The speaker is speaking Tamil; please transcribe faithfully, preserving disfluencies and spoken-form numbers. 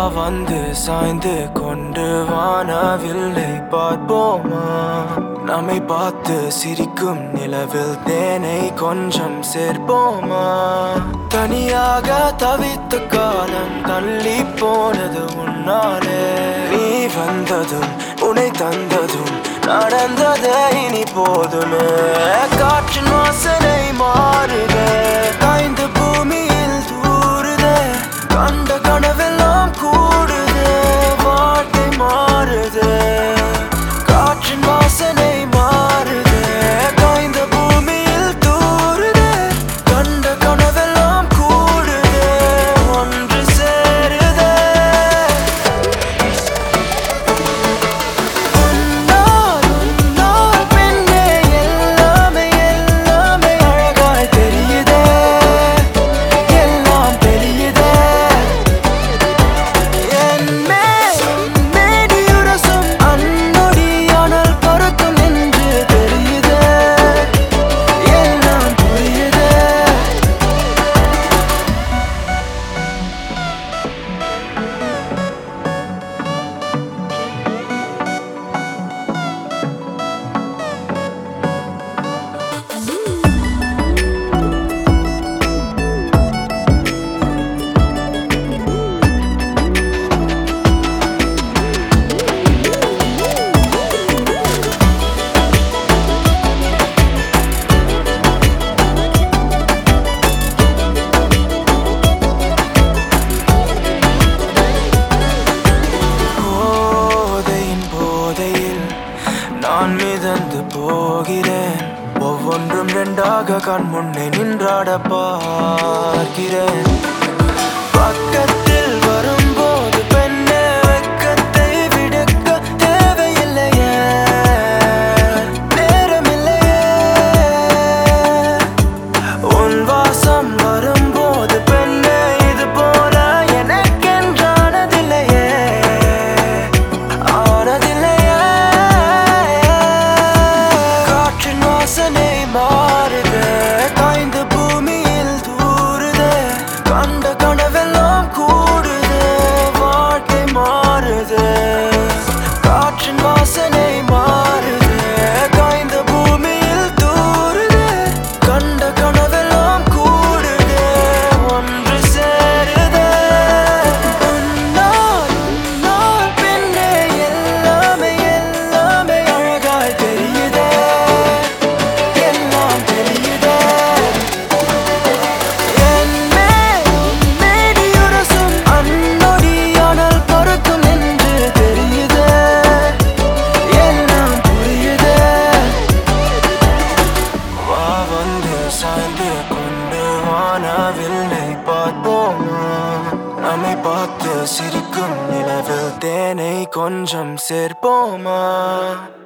வந்து சாய்ந்து கொண்டு வானவில்லை பார்ப்போமா? நம்மை பார்த்து சிரிக்கும் நிலவில் தேனை கொஞ்சம் சேர்ப்போமா? தனியாக தவித்த காலம் தள்ளி போனது உன்னாலே. நீ வந்ததும் உன்னை தந்ததும் நடந்ததே இனி போதுமே. காற்றின் வாசனை மாறுதே, காய்ந்த பூமியில் தூறுதே, கண்ட கனவெல்லாம் கூடுதே, வாழ்க்கை மாறுதே. காற்றின் வாசனை மாறுதே, காய்ந்த பூமியில் தூறுதே, கண்ட கனவெல்லாம் கூடுதே, ஒன்று சேருதே. உன்னால் உன்னால் பெண்ணே எல்லாமே எல்லாமே அழகாய் தெரியுதே, எல்லாம் தெரியுதே. என் மேல் மேனியுரசும் அன்னொடியானால் பறக்கும் என்று தெரியுதே, எல்லாம் புரியுதே. போதையின் போதையில் நான் மிதந்து போகிறேன். ஒவ்வொன்றும் ரெண்டாக கண் முன்னே நின்றாட பார்க்கிறேன். பக்கத்தில் வரும்போது பெண்ணே வெட்கத்தை விடுக்க தேவையில்லையே, நேரமில்லையே. உன் வாசம் வரும்போது பெண்ணே இது போல எனக்கென்றானதில்லையே, ஆனதில்லையே. காற்றின் வாசனை மாறுதே, காய்ந்த பூமியில் தூறுதே, கண்ட கனவெல்லாம் கூடுதே, வாழ்க்கை மாறுதே. காற்றின் வாசனை மாறுதே, காய்ந்த பூமியில் தூறுதே, கண்ட கனவெல்லாம் கூடுதே, ஒன்று சேருதே. உன்னால் உன்னால் பெண்ணே எல்லாமே எல்லாமே அழகாய் தெரியுதே, எல்லாம் தெரியுதே. என் மேல் மேனியுரசும் அன்னொடியானால் பறக்கும் என்று தெரியுதே, எல்லாம் புரியுதே. வா வந்து சாய்ந்து கொண்டு வானவில்லை பார்ப்போமா? நம்மை பார்த்து சிரிக்கும் நிலவில் தேனை கொஞ்சம் சேர்ப்போமா?